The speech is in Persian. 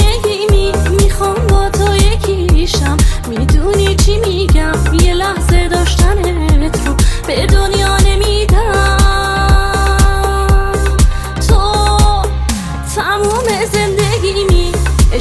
نمیمی میخوام با تو یکیشم. میدونی چی میگم؟ یه لحظه داشتنت رو به دنیا